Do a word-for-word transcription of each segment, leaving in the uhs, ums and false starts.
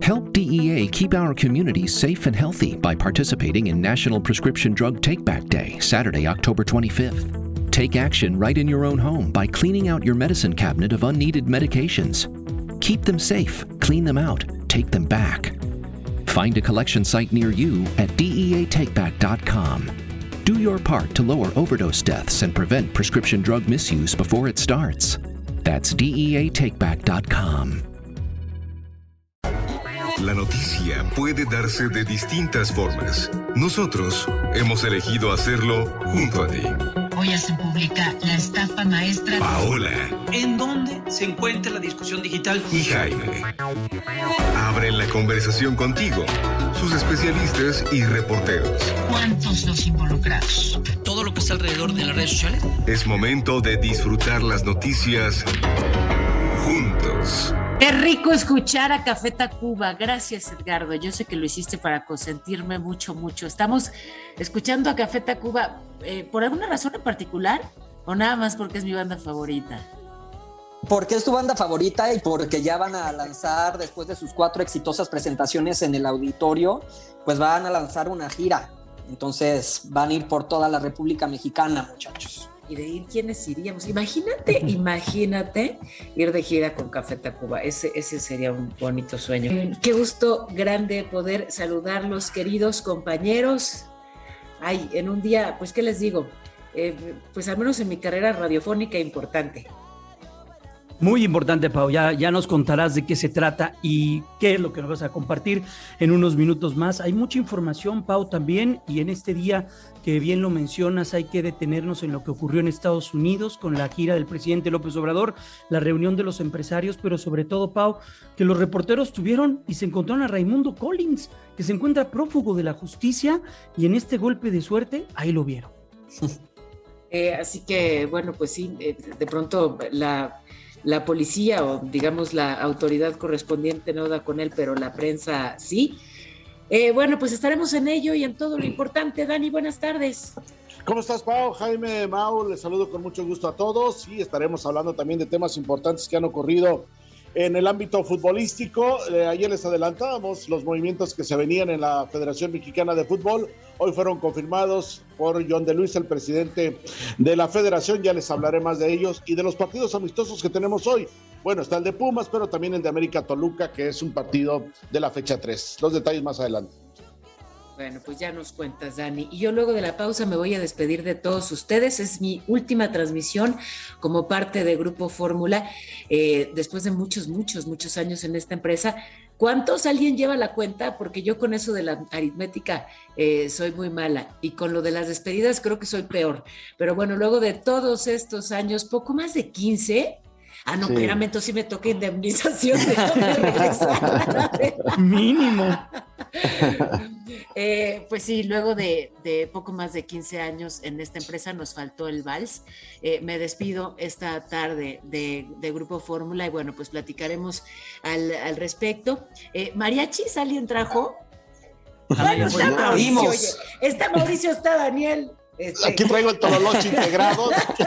Help D E A keep our communities safe and healthy by participating in National Prescription Drug Take-Back Day, Saturday, October twenty-fifth. Take action right in your own home by cleaning out your medicine cabinet of unneeded medications. Keep them safe, clean them out, take them back. Find a collection site near you at D E A take back dot com. Do your part to lower overdose deaths and prevent prescription drug misuse before it starts. That's D E A take back dot com. La noticia puede darse de distintas formas. Nosotros hemos elegido hacerlo junto a ti. Hoy se publica la estafa maestra. Paola. ¿En dónde se encuentra la discusión digital? Y Jaime. Abren la conversación contigo, sus especialistas y reporteros. ¿Cuántos los involucrados? Todo lo que está alrededor de las redes sociales. Es momento de disfrutar las noticias juntos. Qué rico escuchar a Café Tacuba. Gracias, Edgardo. Yo sé que lo hiciste para consentirme mucho, mucho. Estamos escuchando a Café Tacuba eh, ¿por alguna razón en particular o nada más porque es mi banda favorita? Porque es tu banda favorita y porque ya van a lanzar, después de sus cuatro exitosas presentaciones en el auditorio, pues van a lanzar una gira. Entonces van a ir por toda la República Mexicana, muchachos. Y de ir, ¿quiénes iríamos? Imagínate, imagínate ir de gira con Café Tacuba. Ese, ese sería un bonito sueño. Qué gusto grande poder saludarlos, queridos compañeros. Ay, en un día, pues, ¿qué les digo? Eh, pues al menos en mi carrera radiofónica importante. Muy importante, Pau. Ya, ya nos contarás de qué se trata y qué es lo que nos vas a compartir en unos minutos más. Hay mucha información, Pau, también, y en este día que bien lo mencionas, hay que detenernos en lo que ocurrió en Estados Unidos con la gira del presidente López Obrador, la reunión de los empresarios, pero sobre todo, Pau, que los reporteros tuvieron y se encontraron a Raimundo Collins, que se encuentra prófugo de la justicia, y en este golpe de suerte, ahí lo vieron. Eh, así que, bueno, pues sí, eh, de pronto la... La policía o digamos la autoridad correspondiente no da con él, pero la prensa sí. Eh, bueno, pues estaremos en ello y en todo lo importante. Dani, buenas tardes. ¿Cómo estás, Pau? Jaime, Mau, les saludo con mucho gusto a todos y estaremos hablando también de temas importantes que han ocurrido en el ámbito futbolístico. Eh, ayer les adelantábamos los movimientos que se venían en la Federación Mexicana de Fútbol. Hoy fueron confirmados por John de Luis, el presidente de la federación. Ya les hablaré más de ellos y de los partidos amistosos que tenemos hoy. Bueno, está el de Pumas, pero también el de América Toluca, que es un partido de la fecha tres. Los detalles más adelante. Bueno, pues ya nos cuentas, Dani. Y yo luego de la pausa me voy a despedir de todos ustedes. Es mi última transmisión como parte de Grupo Fórmula, eh, después de muchos, muchos, muchos años en esta empresa. ¿Cuántos? ¿Alguien lleva la cuenta? Porque yo con eso de la aritmética eh, soy muy mala, y con lo de las despedidas creo que soy peor. Pero bueno, luego de todos estos años, poco más de quince... Ah, no, sí. Espérame, entonces sí me toca indemnización. De regresar. Mínimo. Eh, pues sí, luego de, de poco más de quince años en esta empresa nos faltó el vals. Eh, me despido esta tarde de, de Grupo Fórmula y bueno, pues platicaremos al, al respecto. Eh, ¿Mariachis alguien trajo? Bueno, está Mauricio, oye, está Mauricio, está Daniel. Este... Aquí traigo el Tololoche integrado.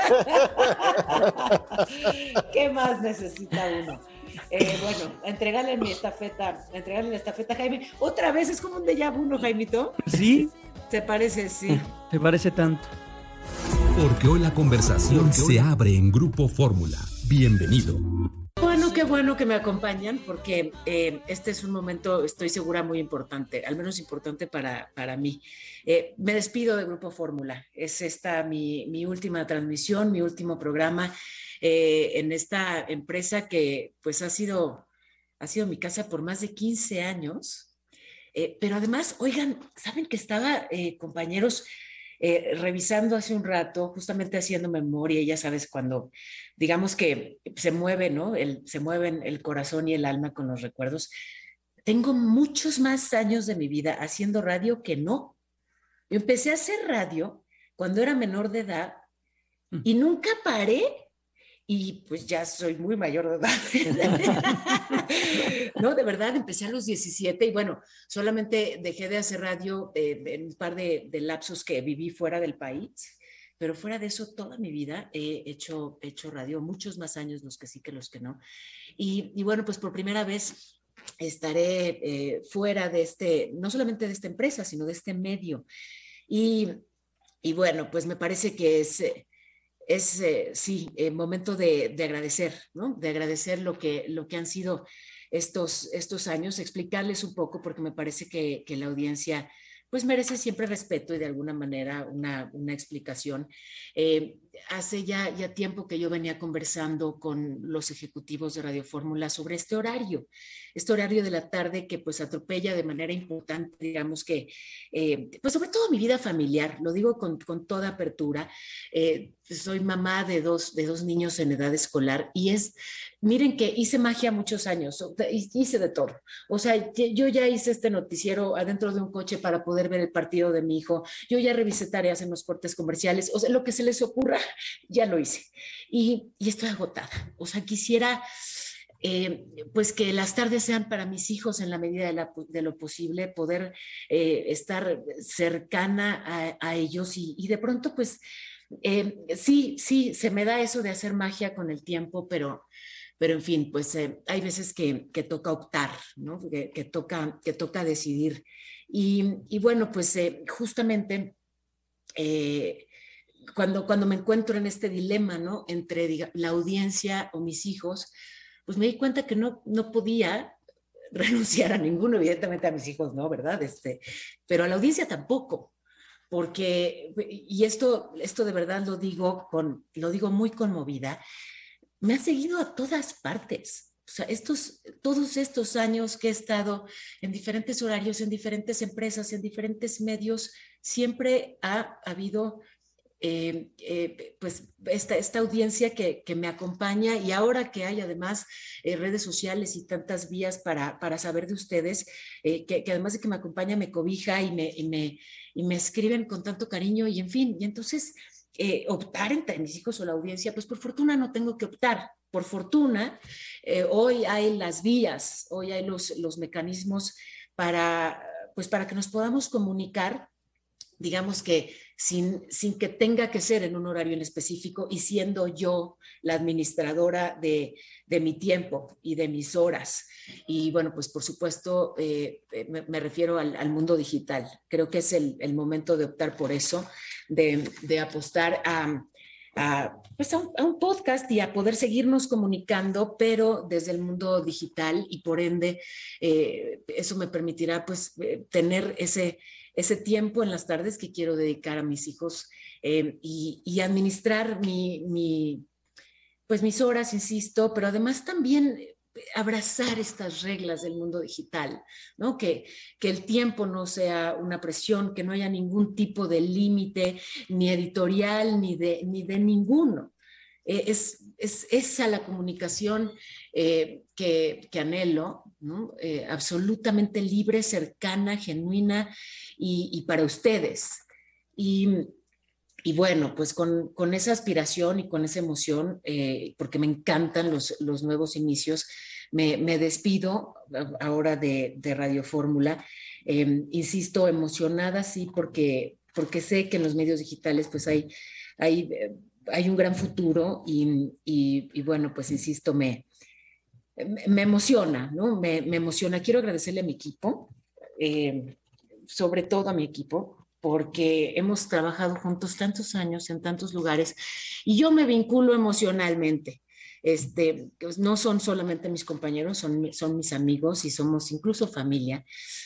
¿Qué más necesita uno? Eh, bueno, entregale mi estafeta, entregale mi estafeta a Jaime. Otra vez es como un déjà vu, ¿no, Jaimito? Sí. ¿Te parece? Sí. ¿Te parece tanto? Porque hoy la conversación se abre en Grupo Fórmula. Bienvenido. Bueno, qué bueno que me acompañan porque eh, este es un momento, estoy segura, muy importante, al menos importante para, para mí. Eh, me despido de Grupo Fórmula. Es esta mi, mi última transmisión, mi último programa eh, en esta empresa que pues ha sido, ha sido mi casa por más de quince años. Eh, pero además, oigan, ¿saben que estaba, eh, compañeros, Eh, revisando hace un rato, justamente haciendo memoria, ya sabes, cuando digamos que se mueve, ¿no? El, se mueven el corazón y el alma con los recuerdos. Tengo muchos más años de mi vida haciendo radio que no. Yo empecé a hacer radio cuando era menor de edad y nunca paré. Y pues ya soy muy mayor de edad. No, de verdad, empecé a los diecisiete y bueno, solamente dejé de hacer radio eh, en un par de, de lapsos que viví fuera del país, pero fuera de eso toda mi vida he hecho, he hecho radio, muchos más años los que sí que los que no. Y, y bueno, pues por primera vez estaré eh, fuera de este, no solamente de esta empresa, sino de este medio. Y, y bueno, pues me parece que es, es eh, sí, eh, momento de, de agradecer, ¿no? De agradecer lo que, lo que han sido estos, estos años, explicarles un poco, porque me parece que, que la audiencia pues merece siempre respeto y de alguna manera una, una explicación. Eh, hace ya, ya tiempo que yo venía conversando con los ejecutivos de Radio Fórmula sobre este horario, este horario de la tarde que pues atropella de manera importante, digamos que, eh, pues sobre todo mi vida familiar, lo digo con, con toda apertura. Eh, soy mamá de dos, de dos niños en edad escolar y es, miren que hice magia muchos años, hice de todo. O sea, yo ya hice este noticiero adentro de un coche para poder ver el partido de mi hijo, yo ya revisé tareas en los cortes comerciales, o sea, lo que se les ocurra, ya lo hice. Y, y estoy agotada. O sea, quisiera eh, pues que las tardes sean para mis hijos en la medida de, la, de lo posible, poder eh, estar cercana a, a ellos y, y de pronto pues eh, sí, sí, se me da eso de hacer magia con el tiempo, pero... Pero en fin, pues eh, hay veces que, que toca optar, ¿no? Que, que, toca, que toca decidir. Y, y bueno, pues eh, justamente eh, cuando, cuando me encuentro en este dilema, ¿no? Entre diga, la audiencia o mis hijos, pues me di cuenta que no, no podía renunciar a ninguno, evidentemente a mis hijos no, ¿verdad? Este, pero a la audiencia tampoco. Porque, y esto, esto de verdad lo digo, con, lo digo muy conmovida, me ha seguido a todas partes. O sea, estos, todos estos años que he estado en diferentes horarios, en diferentes empresas, en diferentes medios, siempre ha habido eh, eh, pues esta, esta audiencia que, que me acompaña, y ahora que hay además eh, redes sociales y tantas vías para, para saber de ustedes, eh, que, que además de que me acompaña, me cobija y me, y, me, y me escriben con tanto cariño y en fin, y entonces... Eh, optar entre mis hijos o la audiencia, pues por fortuna no tengo que optar. Por fortuna, eh, hoy hay las vías, hoy hay los, los mecanismos para, pues para que nos podamos comunicar, digamos que sin, sin que tenga que ser en un horario en específico y siendo yo la administradora de, de mi tiempo y de mis horas. Y bueno, pues por supuesto eh, me, me refiero al, al mundo digital. Creo que es el, el momento de optar por eso, de, de apostar a, a, pues a, un, a un podcast y a poder seguirnos comunicando, pero desde el mundo digital, y por ende eh, eso me permitirá pues eh, tener ese, ese tiempo en las tardes que quiero dedicar a mis hijos eh, y, y administrar mi, mi, pues mis horas, insisto, pero además también abrazar estas reglas del mundo digital, ¿no? Que, que el tiempo no sea una presión, que no haya ningún tipo de límite, ni editorial, ni de, ni de ninguno. Eh, es, es esa la comunicación eh, que, que anhelo, ¿no? Eh, absolutamente libre, cercana, genuina y, y para ustedes. Y, y bueno, pues con, con esa aspiración y con esa emoción, eh, porque me encantan los, los nuevos inicios, me, me despido ahora de, de Radio Fórmula. Eh, insisto, emocionada, sí, porque, porque sé que en los medios digitales pues hay, hay, hay un gran futuro y, y, y bueno, pues insisto, me, me emociona, ¿no? Me, me emociona. Quiero agradecerle a mi equipo, eh, sobre todo a mi equipo, porque hemos trabajado juntos tantos años en tantos lugares y yo me vinculo emocionalmente. Este, pues no son solamente mis compañeros, son, son mis amigos y somos incluso familia.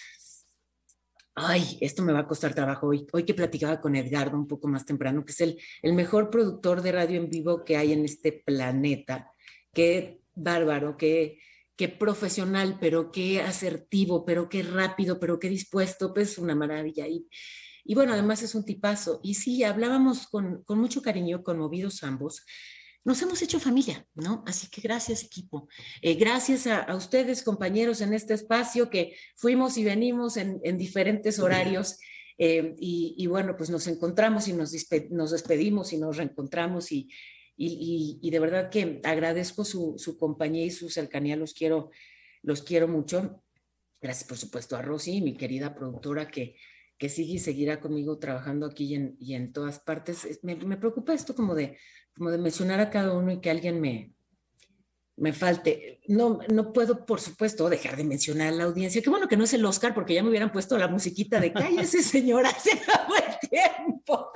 Ay, esto me va a costar trabajo hoy. Hoy que platicaba con Edgardo un poco más temprano, que es el, el mejor productor de radio en vivo que hay en este planeta. Qué bárbaro, qué, qué profesional, pero qué asertivo, pero qué rápido, pero qué dispuesto, pues una maravilla. Y, Y bueno, además es un tipazo. Y sí, hablábamos con, con mucho cariño, conmovidos ambos. Nos hemos hecho familia, ¿no? Así que gracias, equipo. Eh, gracias a, a ustedes, compañeros, en este espacio que fuimos y venimos en, en diferentes horarios. Eh, y, y bueno, pues nos encontramos y nos, dispe- nos despedimos y nos reencontramos. Y, y, y, y de verdad que agradezco su, su compañía y su cercanía. Los quiero, los quiero mucho. Gracias, por supuesto, a Rosy, mi querida productora, que que sigue y seguirá conmigo trabajando aquí y en, y en todas partes. Me, me preocupa esto como de, como de mencionar a cada uno y que alguien me, me falte. No, no puedo, por supuesto, dejar de mencionar a la audiencia. Qué bueno que no es el Oscar, porque ya me hubieran puesto la musiquita de cállese, señora, se acabó el tiempo.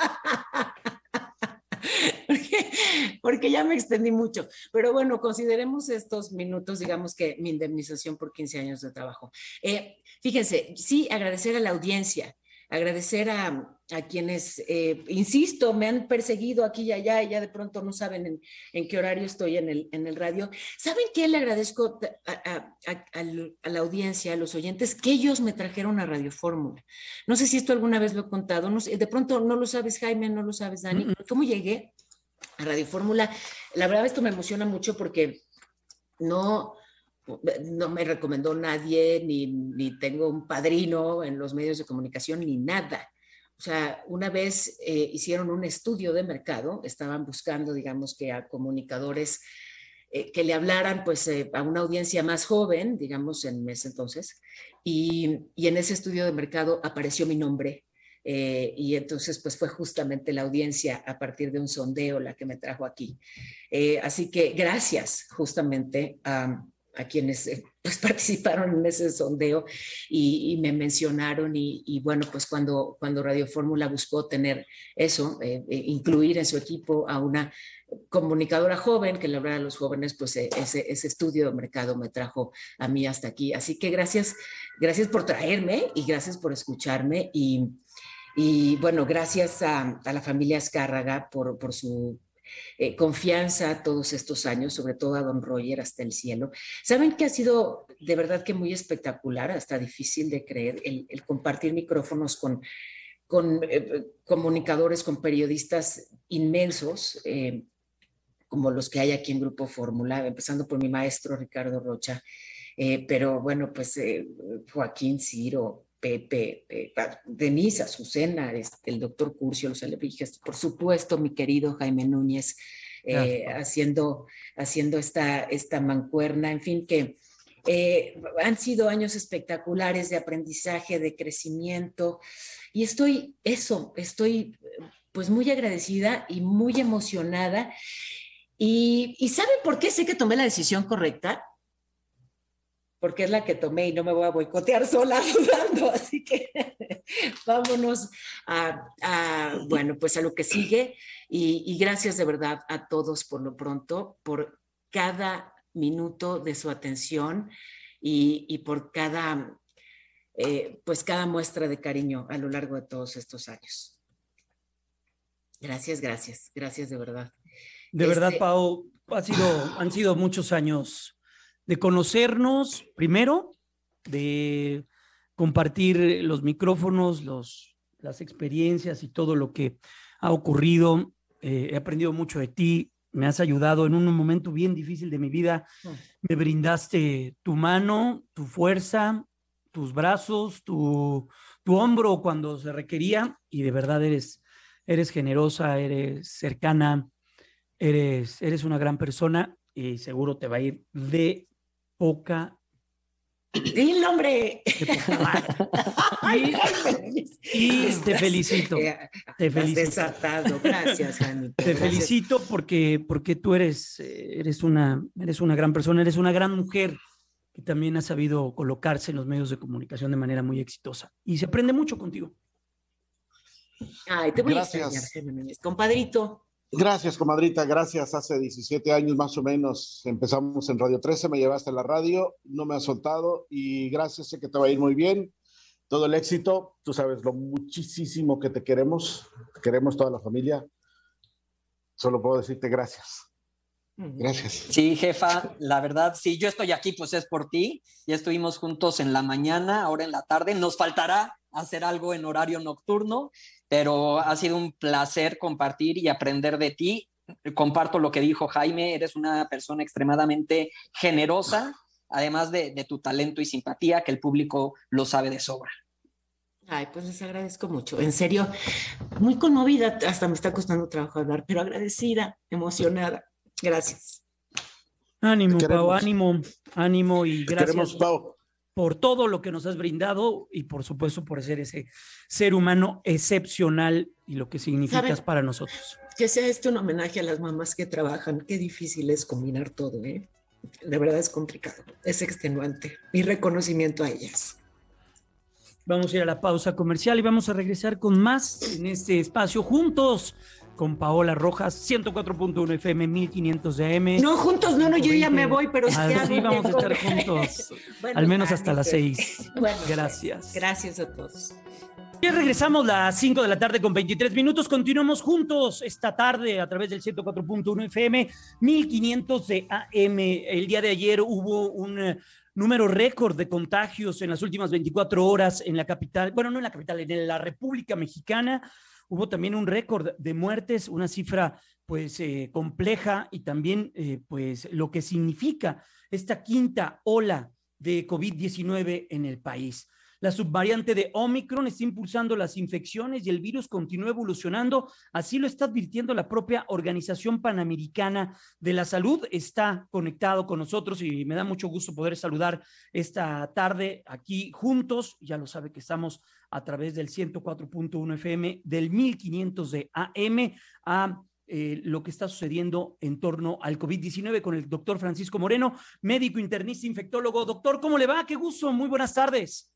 Porque, porque ya me extendí mucho. Pero bueno, consideremos estos minutos, digamos que mi indemnización por quince años de trabajo. Eh, fíjense, sí, agradecer a la audiencia, agradecer a, a quienes, eh, insisto, me han perseguido aquí y allá y ya de pronto no saben en, en qué horario estoy en el, en el radio. ¿Saben qué le agradezco a, a, a, a la audiencia, a los oyentes? Que ellos me trajeron a Radio Fórmula. No sé si esto alguna vez lo he contado, no sé, de pronto no lo sabes, Jaime, no lo sabes, Dani. ¿Cómo llegué a Radio Fórmula? La verdad esto me emociona mucho porque no... no me recomendó nadie, ni, ni tengo un padrino en los medios de comunicación, ni nada. O sea, una vez eh, hicieron un estudio de mercado, estaban buscando, digamos, que a comunicadores eh, que le hablaran pues eh, a una audiencia más joven, digamos, en ese entonces, y, y en ese estudio de mercado apareció mi nombre. Eh, y entonces pues fue justamente la audiencia a partir de un sondeo la que me trajo aquí. Eh, así que gracias justamente a... a quienes eh, pues, participaron en ese sondeo y, y me mencionaron y, y bueno, pues cuando, cuando Radio Fórmula buscó tener eso, eh, eh, incluir en su equipo a una comunicadora joven que le hablara a los jóvenes, pues eh, ese, ese estudio de mercado me trajo a mí hasta aquí. Así que gracias, gracias por traerme y gracias por escucharme y, y bueno, gracias a, a la familia Azcárraga por, por su Eh, confianza todos estos años, sobre todo a don Roger hasta el cielo. Saben que ha sido de verdad que muy espectacular, hasta difícil de creer, el, el compartir micrófonos con, con eh, comunicadores, con periodistas inmensos, eh, como los que hay aquí en Grupo Fórmula, empezando por mi maestro Ricardo Rocha, eh, pero bueno, pues eh, Joaquín, Ciro, Pepe, eh, Denise, Azucena, este, el doctor Curcio, los alebrijes, por supuesto, mi querido Jaime Núñez, eh, haciendo, haciendo esta, esta mancuerna, en fin, que eh, han sido años espectaculares de aprendizaje, de crecimiento, y estoy, eso, estoy pues muy agradecida y muy emocionada, y, y ¿saben por qué sé que tomé la decisión correcta? Porque es la que tomé y no me voy a boicotear sola dudando, así que vámonos a, a, bueno, pues a lo que sigue y, y gracias de verdad a todos por lo pronto, por cada minuto de su atención y, y por cada, eh, pues cada muestra de cariño a lo largo de todos estos años. Gracias, gracias, gracias de verdad. De este... verdad, Pau, ha sido, han sido muchos años de conocernos primero, de compartir los micrófonos, los, las experiencias y todo lo que ha ocurrido. Eh, he aprendido mucho de ti, me has ayudado en un momento bien difícil de mi vida. Me brindaste tu mano, tu fuerza, tus brazos, tu, tu hombro cuando se requería y de verdad eres, eres generosa, eres cercana, eres, eres una gran persona y seguro te va a ir de poca. ¡Dile, hombre! Ay, y te felicito. Te felicito. Desatado. Gracias, Jaime. Te Gracias. felicito porque, porque tú eres, eres, una, eres una gran persona, eres una gran mujer que también ha sabido colocarse en los medios de comunicación de manera muy exitosa. Y se aprende mucho contigo. Ay, te voy Gracias. a extrañar, Jaime. Compadrito. Gracias, comadrita, gracias. Hace diecisiete años más o menos empezamos en Radio trece, me llevaste a la radio, no me has soltado y gracias, sé que te va a ir muy bien, todo el éxito, tú sabes lo muchísimo que te queremos, te queremos toda la familia, solo puedo decirte gracias. Gracias. Sí, jefa, la verdad, si yo estoy aquí, pues es por ti, ya estuvimos juntos en la mañana, ahora en la tarde, nos faltará hacer algo en horario nocturno, pero ha sido un placer compartir y aprender de ti. Comparto lo que dijo Jaime, eres una persona extremadamente generosa, además de, de tu talento y simpatía, que el público lo sabe de sobra. Ay, pues les agradezco mucho, en serio, muy conmovida, hasta me está costando trabajo hablar, pero agradecida, emocionada. Gracias. Ánimo, Pau, ánimo, ánimo y gracias. Queremos, Pau. Por todo lo que nos has brindado y por supuesto por ser ese ser humano excepcional y lo que significas ¿Saben? Para nosotros. Que sea este un homenaje a las mamás que trabajan. Qué difícil es combinar todo, ¿eh? De verdad es complicado, es extenuante. Mi reconocimiento a ellas. Vamos a ir a la pausa comercial y vamos a regresar con más en este espacio juntos con Paola Rojas, ciento cuatro punto uno F M, mil quinientos de A M. No, juntos no, no, yo ya me voy, pero ah, sí, vamos a estar juntos, bueno, al menos hasta las seis. Bueno, gracias. Pues, gracias a todos. Ya regresamos a las cinco de la tarde con veintitrés minutos. Continuamos juntos esta tarde a través del ciento cuatro punto uno F M, mil quinientos de A M. El día de ayer hubo un uh, número récord de contagios en las últimas veinticuatro horas en la capital, bueno, no en la capital, en la República Mexicana. Hubo también un récord de muertes, una cifra pues eh, compleja y también eh, pues lo que significa esta quinta ola de COVID diecinueve en el país. La subvariante de Omicron está impulsando las infecciones y el virus continúa evolucionando. Así lo está advirtiendo la propia Organización Panamericana de la Salud. Está conectado con nosotros y me da mucho gusto poder saludar esta tarde aquí juntos. Ya lo sabe que estamos a través del ciento cuatro punto uno F M, del mil quinientos de A M, a Eh, lo que está sucediendo en torno al COVID diecinueve con el doctor Francisco Moreno, médico internista, infectólogo. Doctor, ¿cómo le va? Qué gusto, muy buenas tardes.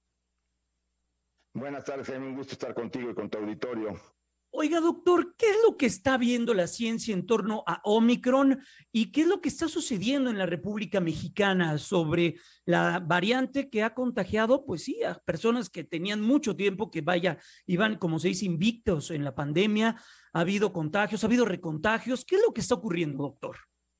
Buenas tardes, es un gusto estar contigo y con tu auditorio. Oiga, doctor, ¿qué es lo que está viendo la ciencia en torno a Omicron y qué es lo que está sucediendo en la República Mexicana sobre la variante que ha contagiado, pues sí, a personas que tenían mucho tiempo, que vaya, iban, como se dice, invictos en la pandemia? Ha habido contagios, ha habido recontagios. ¿Qué es lo que está ocurriendo, doctor?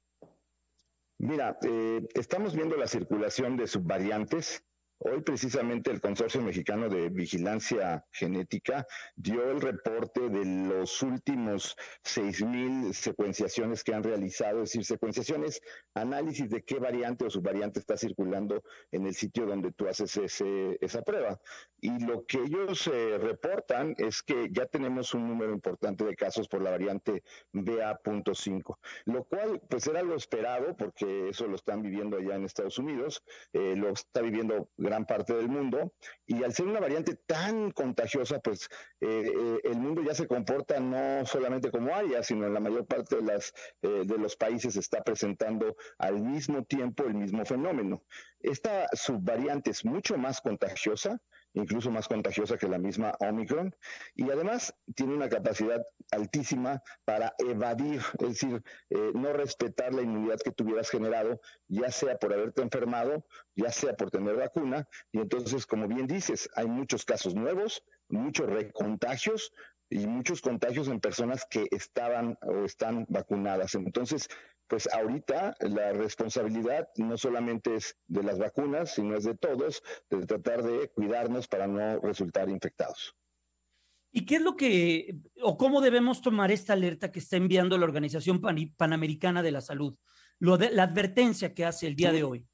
Mira, eh, estamos viendo la circulación de subvariantes. Hoy precisamente el Consorcio Mexicano de Vigilancia Genética dio el reporte de los últimos seis mil secuenciaciones que han realizado, es decir, secuenciaciones, análisis de qué variante o subvariante está circulando en el sitio donde tú haces ese, esa prueba. Y lo que ellos eh, reportan es que ya tenemos un número importante de casos por la variante B A punto cinco, lo cual pues era lo esperado porque eso lo están viviendo allá en Estados Unidos, eh, lo está viviendo gran parte del mundo, y al ser una variante tan contagiosa, pues eh, eh, el mundo ya se comporta no solamente como área, sino en la mayor parte de, las, eh, de los países está presentando al mismo tiempo el mismo fenómeno. Esta subvariante es mucho más contagiosa, incluso más contagiosa que la misma Omicron, y además tiene una capacidad altísima para evadir, es decir, eh, no respetar la inmunidad que tú hubieras generado, ya sea por haberte enfermado, ya sea por tener vacuna, y entonces, como bien dices, hay muchos casos nuevos, muchos recontagios, y muchos contagios en personas que estaban o están vacunadas. Entonces, pues ahorita la responsabilidad no solamente es de las vacunas, sino es de todos, de tratar de cuidarnos para no resultar infectados. ¿Y qué es lo que, o cómo debemos tomar esta alerta que está enviando la Organización Pan- Panamericana de la Salud? Lo de, la advertencia que hace el día sí. de hoy.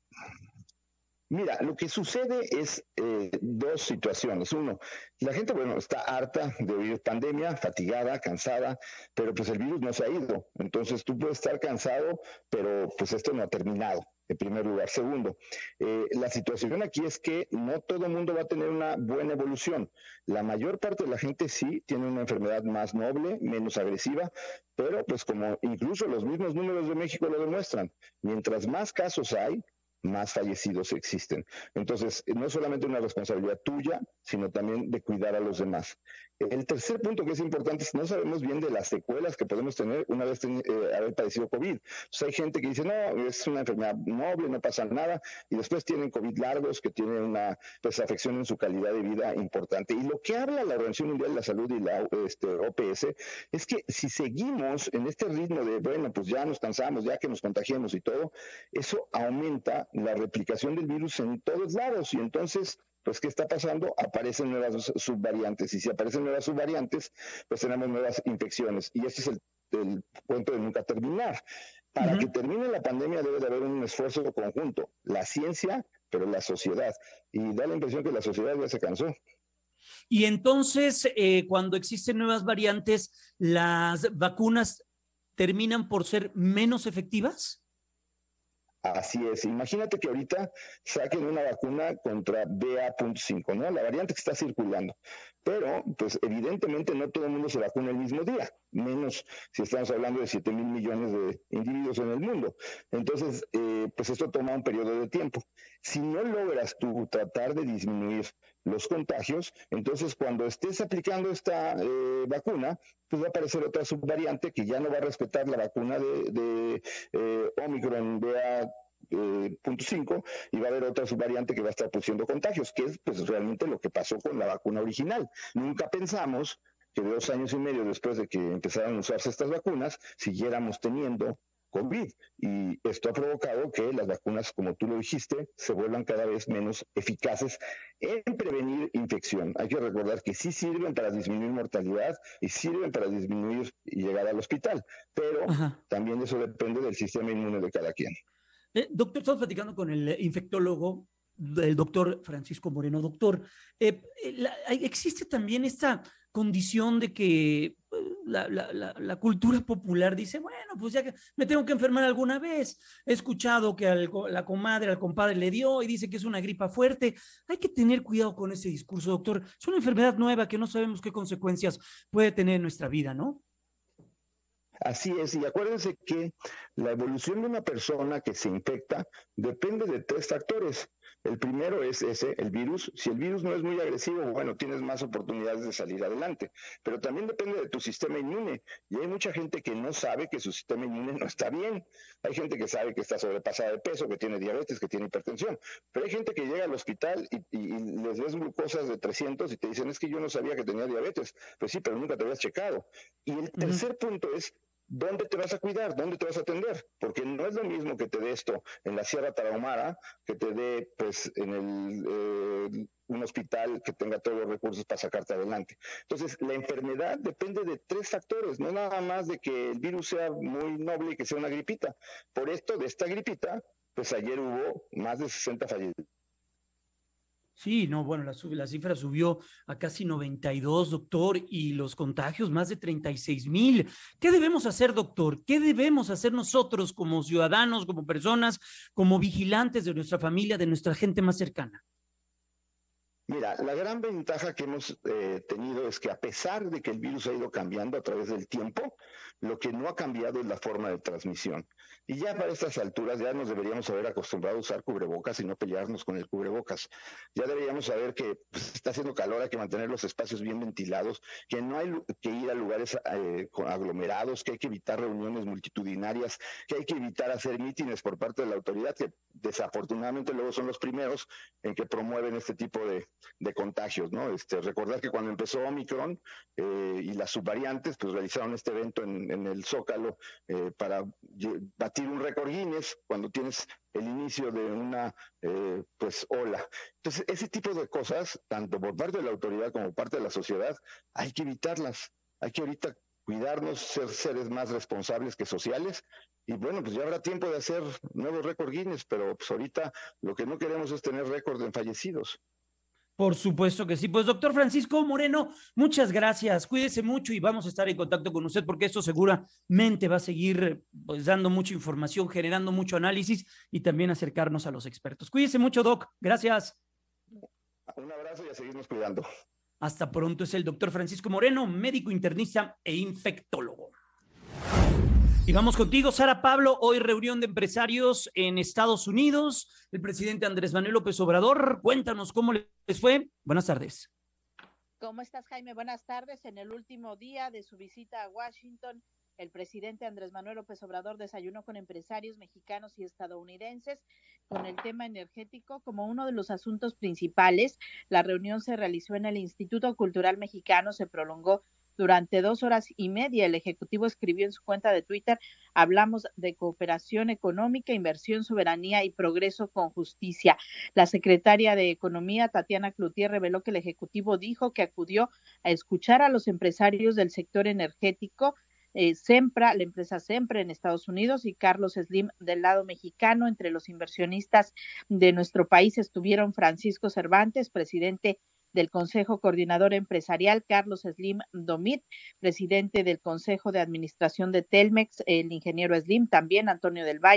Mira, lo que sucede es eh, dos situaciones. Uno, la gente, bueno, está harta de oír pandemia, fatigada, cansada, pero pues el virus no se ha ido. Entonces tú puedes estar cansado, pero pues esto no ha terminado, en primer lugar. Segundo, eh, la situación aquí es que no todo el mundo va a tener una buena evolución. La mayor parte de la gente sí tiene una enfermedad más noble, menos agresiva, pero pues como incluso los mismos números de México lo demuestran, mientras más casos hay, más fallecidos existen. Entonces, no es solamente una responsabilidad tuya, sino también de cuidar a los demás. El tercer punto que es importante es no sabemos bien de las secuelas que podemos tener una vez ten, eh, haber padecido COVID. Entonces, hay gente que dice, no, es una enfermedad noble, no pasa nada, y después tienen COVID largos, que tienen una pues, afección en su calidad de vida importante. Y lo que habla la Organización Mundial de la Salud y la este, O P S es que si seguimos en este ritmo de, bueno, pues ya nos cansamos, ya que nos contagiemos y todo, eso aumenta la replicación del virus en todos lados, y entonces pues, ¿qué está pasando? Aparecen nuevas subvariantes, y si aparecen nuevas subvariantes, pues tenemos nuevas infecciones, y este es el, el cuento de nunca terminar. Para uh-huh. que termine la pandemia debe de haber un esfuerzo conjunto, la ciencia, pero la sociedad, y da la impresión que la sociedad ya se cansó. Y entonces, eh, cuando existen nuevas variantes, ¿las vacunas terminan por ser menos efectivas? Así es. Imagínate que ahorita saquen una vacuna contra B A punto cinco, ¿no? La variante que está circulando. Pero, pues, evidentemente no todo el mundo se vacuna el mismo día. menos si estamos hablando de siete mil millones de individuos en el mundo. Entonces, eh, pues esto toma un periodo de tiempo. Si no logras tú tratar de disminuir los contagios, entonces cuando estés aplicando esta eh, vacuna, pues va a aparecer otra subvariante que ya no va a respetar la vacuna de, de eh, Omicron B A Eh, punto cinco, y va a haber otra subvariante que va a estar produciendo contagios, que es pues realmente lo que pasó con la vacuna original. Nunca pensamos que dos años y medio después de que empezaran a usarse estas vacunas, siguiéramos teniendo COVID, y esto ha provocado que las vacunas, como tú lo dijiste, se vuelvan cada vez menos eficaces en prevenir infección. Hay que recordar que sí sirven para disminuir mortalidad y sirven para disminuir y llegar al hospital, pero Ajá. también eso depende del sistema inmune de cada quien. Eh, doctor, estamos platicando con el infectólogo, el doctor Francisco Moreno. Doctor, eh, la, existe también esta condición de que la, la, la, la cultura popular dice, bueno, pues ya que me tengo que enfermar alguna vez. He escuchado que al, la comadre, al compadre le dio y dice que es una gripa fuerte. Hay que tener cuidado con ese discurso, doctor. Es una enfermedad nueva que no sabemos qué consecuencias puede tener en nuestra vida, ¿no? Así es, y acuérdense que la evolución de una persona que se infecta depende de tres factores. El primero es ese, el virus. Si el virus no es muy agresivo, bueno, tienes más oportunidades de salir adelante. Pero también depende de tu sistema inmune. Y hay mucha gente que no sabe que su sistema inmune no está bien. Hay gente que sabe que está sobrepasada de peso, que tiene diabetes, que tiene hipertensión. Pero hay gente que llega al hospital y, y, y les ves glucosas de trescientos y te dicen, es que yo no sabía que tenía diabetes. Pues sí, pero nunca te habías checado. Y el tercer uh-huh. punto es, ¿dónde te vas a cuidar? ¿Dónde te vas a atender? Porque no es lo mismo que te dé esto en la Sierra Tarahumara, que te dé pues en el eh, un hospital que tenga todos los recursos para sacarte adelante. Entonces, la enfermedad depende de tres factores, no nada más de que el virus sea muy noble y que sea una gripita. Por esto, de esta gripita, pues ayer hubo más de sesenta fallecidos. Sí, no, bueno, la, la cifra subió a casi noventa y dos, doctor, y los contagios más de treinta y seis mil. ¿Qué debemos hacer, doctor? ¿Qué debemos hacer nosotros como ciudadanos, como personas, como vigilantes de nuestra familia, de nuestra gente más cercana? Mira, la gran ventaja que hemos eh, tenido es que a pesar de que el virus ha ido cambiando a través del tiempo, lo que no ha cambiado es la forma de transmisión. Y ya para estas alturas ya nos deberíamos haber acostumbrado a usar cubrebocas y no pelearnos con el cubrebocas. Ya deberíamos saber que pues, está haciendo calor, hay que mantener los espacios bien ventilados, que no hay que ir a lugares eh, aglomerados, que hay que evitar reuniones multitudinarias, que hay que evitar hacer mítines por parte de la autoridad, que desafortunadamente luego son los primeros en que promueven este tipo de de contagios, ¿no? Este, recordar que cuando empezó Omicron eh, y las subvariantes, pues realizaron este evento en, en el Zócalo eh, para batir un récord Guinness cuando tienes el inicio de una eh, pues ola. Entonces, ese tipo de cosas, tanto por parte de la autoridad como por parte de la sociedad, hay que evitarlas. Hay que ahorita cuidarnos, ser seres más responsables que sociales, y bueno, pues ya habrá tiempo de hacer nuevos récord Guinness, pero pues ahorita lo que no queremos es tener récord en fallecidos. Por supuesto que sí. Pues doctor Francisco Moreno, muchas gracias. Cuídese mucho y vamos a estar en contacto con usted porque esto seguramente va a seguir pues, dando mucha información, generando mucho análisis y también acercarnos a los expertos. Cuídese mucho, Doc. Gracias. Un abrazo y a seguirnos cuidando. Hasta pronto. Es el doctor Francisco Moreno, médico internista e infectólogo. Y vamos contigo, Sara Pablo. Hoy reunión de empresarios en Estados Unidos. El presidente Andrés Manuel López Obrador. Cuéntanos cómo les fue. Buenas tardes. ¿Cómo estás, Jaime? Buenas tardes. En el último día de su visita a Washington, el presidente Andrés Manuel López Obrador desayunó con empresarios mexicanos y estadounidenses con el tema energético como uno de los asuntos principales. La reunión se realizó en el Instituto Cultural Mexicano, se prolongó durante dos horas y media. El Ejecutivo escribió en su cuenta de Twitter: hablamos de cooperación económica, inversión, soberanía y progreso con justicia. La secretaria de Economía, Tatiana Cloutier, reveló que el Ejecutivo dijo que acudió a escuchar a los empresarios del sector energético, eh, Sempra, la empresa Sempra en Estados Unidos, y Carlos Slim del lado mexicano. Entre los inversionistas de nuestro país estuvieron Francisco Cervantes, presidente del Consejo Coordinador Empresarial, Carlos Slim Domit, presidente del Consejo de Administración de Telmex, el ingeniero Slim, también Antonio del Valle,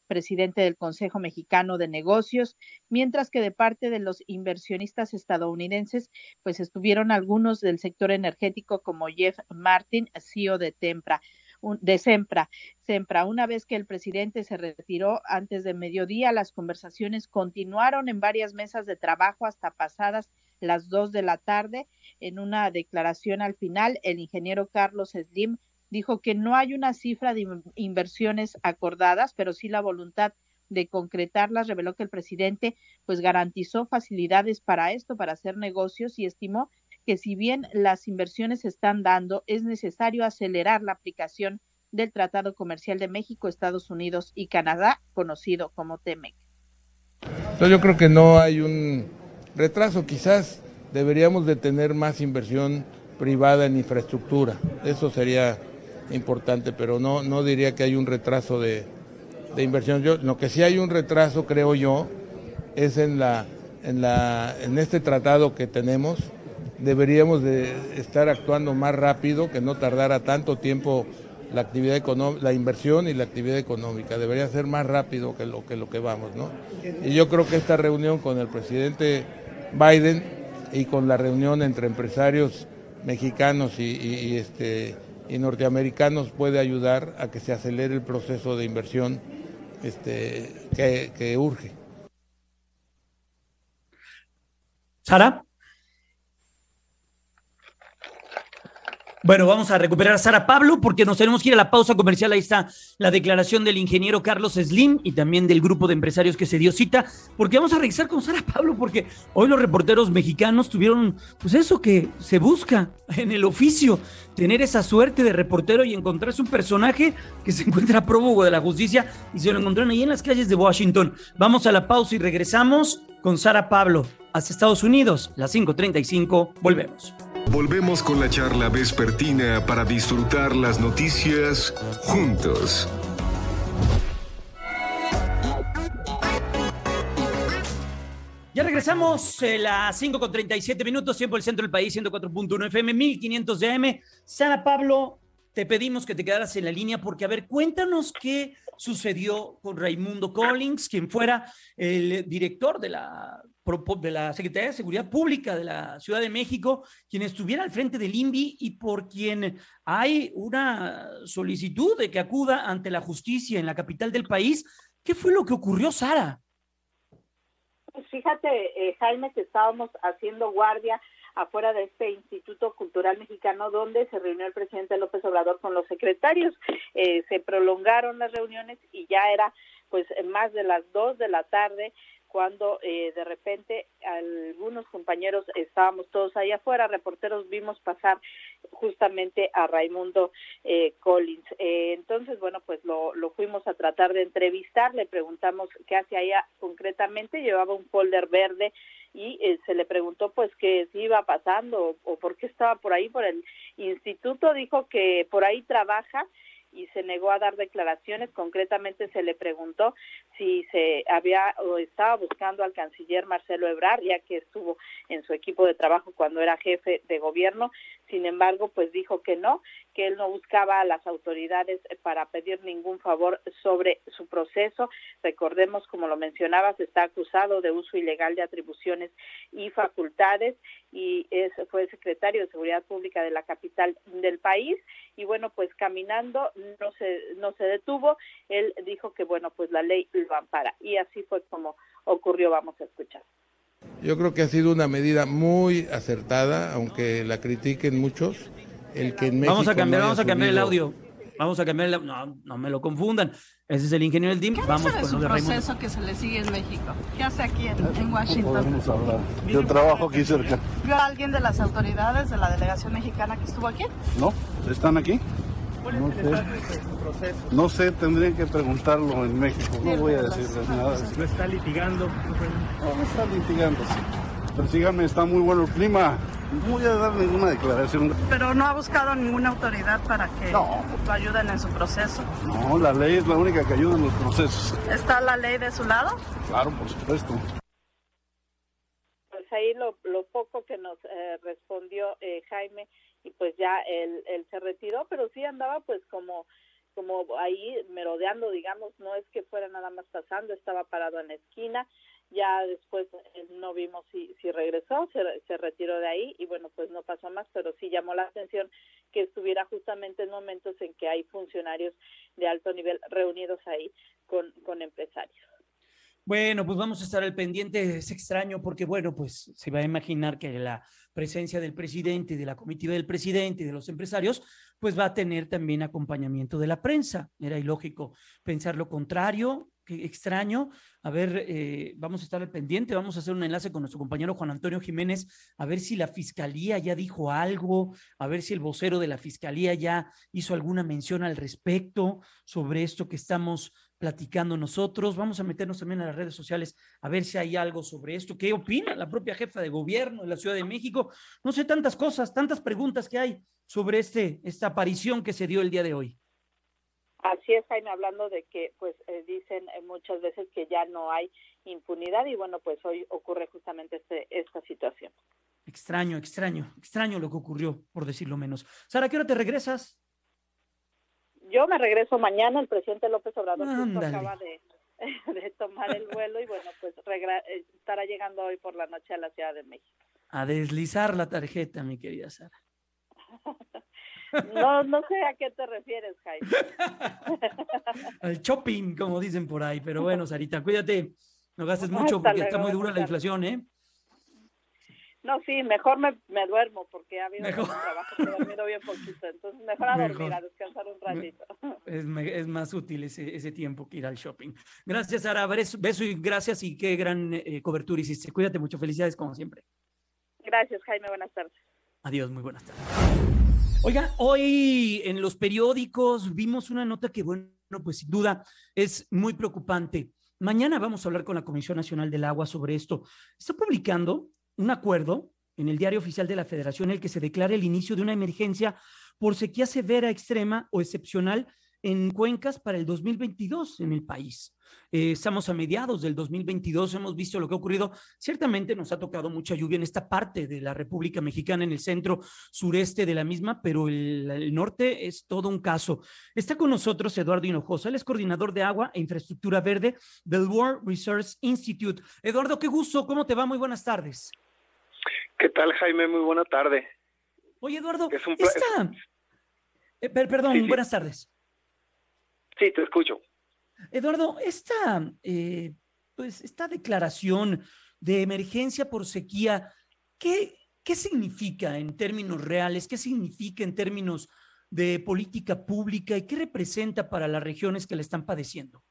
presidente del Consejo Mexicano de Negocios, mientras que de parte de los inversionistas estadounidenses, pues estuvieron algunos del sector energético como Jeff Martin, C E O de Tempra. de Sempra. Sempra. Una vez que el presidente se retiró antes de mediodía, las conversaciones continuaron en varias mesas de trabajo hasta pasadas las dos de la tarde. En una declaración al final, el ingeniero Carlos Slim dijo que no hay una cifra de inversiones acordadas, pero sí la voluntad de concretarlas. Reveló que el presidente pues garantizó facilidades para esto, para hacer negocios, y estimó que si bien las inversiones se están dando, es necesario acelerar la aplicación del Tratado Comercial de México, Estados Unidos y Canadá, conocido como TEMEC. Entonces yo creo que no hay un retraso, quizás deberíamos de tener más inversión privada en infraestructura, eso sería importante, pero no, no diría que hay un retraso de, de inversión. Yo, lo que sí hay un retraso, creo yo, es en, la, en, la, en este tratado que tenemos. Deberíamos de estar actuando más rápido, que no tardara tanto tiempo la actividad económica, la inversión y la actividad económica. Debería ser más rápido que lo que lo que vamos, ¿no? Y yo creo que esta reunión con el presidente Biden y con la reunión entre empresarios mexicanos y, y, y este y norteamericanos puede ayudar a que se acelere el proceso de inversión este que, que urge. Sara. Bueno, vamos a recuperar a Sara Pablo porque nos tenemos que ir a la pausa comercial. Ahí está la declaración del ingeniero Carlos Slim y también del grupo de empresarios que se dio cita, porque vamos a regresar con Sara Pablo, porque hoy los reporteros mexicanos tuvieron pues eso que se busca en el oficio, tener esa suerte de reportero y encontrarse un personaje que se encuentra prófugo de la justicia y se lo encontraron ahí en las calles de Washington. Vamos a la pausa y regresamos con Sara Pablo hacia Estados Unidos, las cinco treinta y cinco, volvemos. Volvemos con la charla vespertina para disfrutar las noticias juntos. Ya regresamos a eh, las cinco con treinta y siete minutos, tiempo del centro del país, ciento cuatro punto uno F M, mil quinientos de A M. Sara Pablo, te pedimos que te quedaras en la línea porque, a ver, cuéntanos qué sucedió con Raimundo Collins, quien fuera el director de la, de la Secretaría de Seguridad Pública de la Ciudad de México, quien estuviera al frente del I N V I y por quien hay una solicitud de que acuda ante la justicia en la capital del país. ¿Qué fue lo que ocurrió, Sara? Pues fíjate, eh, Jaime, que estábamos haciendo guardia afuera de este Instituto Cultural Mexicano donde se reunió el presidente López Obrador con los secretarios. Eh, se prolongaron las reuniones y ya era pues más de las dos de la tarde cuando eh, de repente algunos compañeros estábamos todos ahí afuera, reporteros, vimos pasar justamente a Raimundo eh, Collins. Eh, entonces, bueno, pues lo, lo fuimos a tratar de entrevistar, le preguntamos qué hacía allá concretamente, llevaba un folder verde y eh, se le preguntó pues qué iba pasando o, o por qué estaba por ahí, por el instituto. Dijo que por ahí trabaja y se negó a dar declaraciones. Concretamente se le preguntó si se había o estaba buscando al canciller Marcelo Ebrard, ya que estuvo en su equipo de trabajo cuando era jefe de gobierno. Sin embargo, pues dijo que no, que él no buscaba a las autoridades para pedir ningún favor sobre su proceso. Recordemos, como lo mencionabas, está acusado de uso ilegal de atribuciones y facultades y es, fue secretario de Seguridad Pública de la capital del país. Y bueno, pues caminando no se no se detuvo. Él dijo que bueno, pues la ley lo ampara y así fue como ocurrió. Vamos a escuchar. Yo creo que ha sido una medida muy acertada, aunque la critiquen muchos. El que en México vamos a cambiar, no vamos a cambiar subido... el audio. Vamos a cambiar el no, no me lo confundan. Ese es el ingeniero del D I M. ¿Qué vamos dice de con su lo de Raimundo. proceso que se le sigue en México? ¿Qué hace aquí en, en Washington? Podemos hablar. Yo trabajo aquí cerca. ¿Vio a alguien de las autoridades de la delegación mexicana que estuvo aquí? No, ¿están aquí? No sé. No sé, tendrían que preguntarlo en México. No voy a decirles nada. ¿Lo está litigando? No, no está litigando, sí. Pero síganme, está muy bueno el clima. No voy a dar ninguna declaración. Pero no ha buscado ninguna autoridad para que no. lo ayuden en su proceso. No, la ley es la única que ayuda en los procesos. ¿Está la ley de su lado? Claro, por supuesto. Pues ahí lo, lo poco que nos eh, respondió eh, Jaime, y pues ya él, él se retiró, pero sí andaba pues como como ahí merodeando, digamos, no es que fuera nada más pasando, estaba parado en la esquina. Ya después eh, no vimos si, si regresó, se, se retiró de ahí y bueno, pues no pasó más, pero sí llamó la atención que estuviera justamente en momentos en que hay funcionarios de alto nivel reunidos ahí con, con empresarios. Bueno, pues vamos a estar al pendiente. Es extraño porque, bueno, pues se va a imaginar que la presencia del presidente, de la comitiva del presidente y de los empresarios, pues va a tener también acompañamiento de la prensa. Era ilógico pensar lo contrario. Qué extraño. A ver, eh, vamos a estar al pendiente, vamos a hacer un enlace con nuestro compañero Juan Antonio Jiménez, a ver si la fiscalía ya dijo algo, a ver si el vocero de la fiscalía ya hizo alguna mención al respecto sobre esto que estamos platicando nosotros. Vamos a meternos también a las redes sociales a ver si hay algo sobre esto. ¿Qué opina la propia jefa de gobierno de la Ciudad de México? No sé, tantas cosas, tantas preguntas que hay sobre este, esta aparición que se dio el día de hoy. Así es, Jaime, hablando de que pues eh, dicen eh, muchas veces que ya no hay impunidad y bueno, pues hoy ocurre justamente este, esta situación. Extraño, extraño, extraño lo que ocurrió, por decirlo menos. Sara, ¿a qué hora te regresas? Yo me regreso mañana, el presidente López Obrador justo Ándale. acaba de, de tomar el vuelo y bueno, pues regra- estará llegando hoy por la noche a la Ciudad de México. A deslizar la tarjeta, mi querida Sara. No, no sé a qué te refieres, Jaime. Al shopping, como dicen por ahí. Pero bueno, Sarita, cuídate. No gastes mucho Hasta porque luego, está muy dura la buenas inflación, ¿eh? No, sí, mejor me, me duermo porque ha habido Mejor. mucho trabajo, he dormido bien poquito. Entonces, mejor a dormir, Mejor. a descansar un ratito. Es, me- es más útil ese, ese tiempo que ir al shopping. Gracias, Sara. Beso, beso y gracias y qué gran eh, cobertura hiciste. Cuídate mucho. Felicidades como siempre. Gracias, Jaime. Buenas tardes. Adiós, muy buenas tardes. Oiga, hoy en los periódicos vimos una nota que, bueno, pues sin duda es muy preocupante. Mañana vamos a hablar con la Comisión Nacional del Agua sobre esto. Está publicando un acuerdo en el Diario Oficial de la Federación en el que se declara el inicio de una emergencia por sequía severa, extrema o excepcional en cuencas para el dos mil veintidós en el país. Eh, estamos a mediados del dos mil veintidós, hemos visto lo que ha ocurrido. Ciertamente nos ha tocado mucha lluvia en esta parte de la República Mexicana, en el centro sureste de la misma, pero el, el norte es todo un caso. Está con nosotros Eduardo Hinojosa, él es coordinador de agua e infraestructura verde del World Resource Institute. Eduardo, qué gusto, ¿cómo te va? Muy buenas tardes. ¿Qué tal, Jaime? Muy buena tarde. Oye, Eduardo, Es un pla- esta... eh, per- perdón, Sí, sí. buenas tardes. Sí, te escucho. Eduardo, esta, eh, pues, esta declaración de emergencia por sequía, ¿qué, qué significa en términos reales? ¿Qué significa en términos de política pública y qué representa para las regiones que la están padeciendo?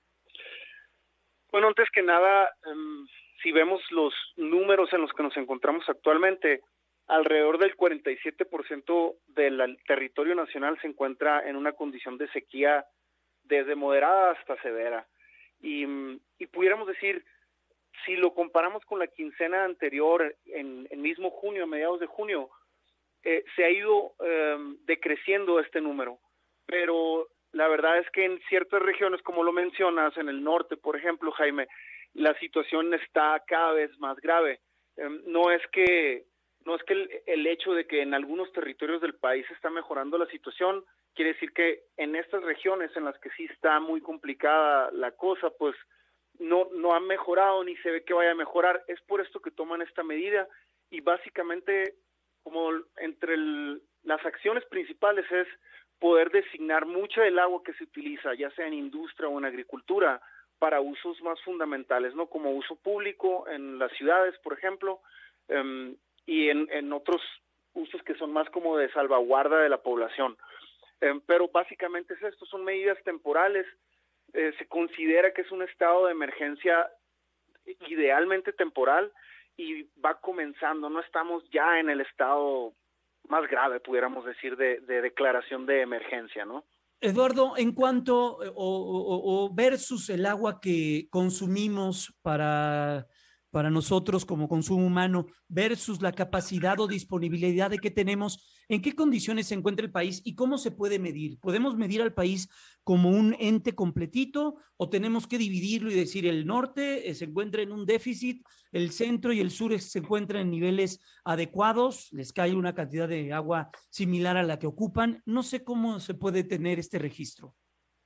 Bueno, antes que nada, em, si vemos los números en los que nos encontramos actualmente, alrededor del cuarenta y siete por ciento del al- territorio nacional se encuentra en una condición de sequía desde moderada hasta severa. Y, mm, y pudiéramos decir, si lo comparamos con la quincena anterior, en, en mismo junio, a mediados de junio, eh, se ha ido em, decreciendo este número. Pero la verdad es que en ciertas regiones, como lo mencionas, en el norte, por ejemplo, Jaime, la situación está cada vez más grave. Em, no es que no es que el, el hecho de que en algunos territorios del país está mejorando la situación, quiere decir que en estas regiones en las que sí está muy complicada la cosa, pues no, no ha mejorado ni se ve que vaya a mejorar. Es por esto que toman esta medida y básicamente como entre el, las acciones principales es poder designar mucha del agua que se utiliza, ya sea en industria o en agricultura, para usos más fundamentales, ¿no? Como uso público en las ciudades, por ejemplo, um, y en, en otros usos que son más como de salvaguarda de la población. Um, pero básicamente es esto, son medidas temporales. Eh, se considera que es un estado de emergencia idealmente temporal y va comenzando, no estamos ya en el estado más grave, pudiéramos decir, de, de declaración de emergencia, ¿no? Eduardo, en cuanto o, o, o versus el agua que consumimos para para nosotros como consumo humano versus la capacidad o disponibilidad de que tenemos, ¿en qué condiciones se encuentra el país y cómo se puede medir? ¿Podemos medir al país como un ente completito o tenemos que dividirlo y decir el norte eh, se encuentra en un déficit, el centro y el sur se encuentran en niveles adecuados, les cae una cantidad de agua similar a la que ocupan? No sé cómo se puede tener este registro.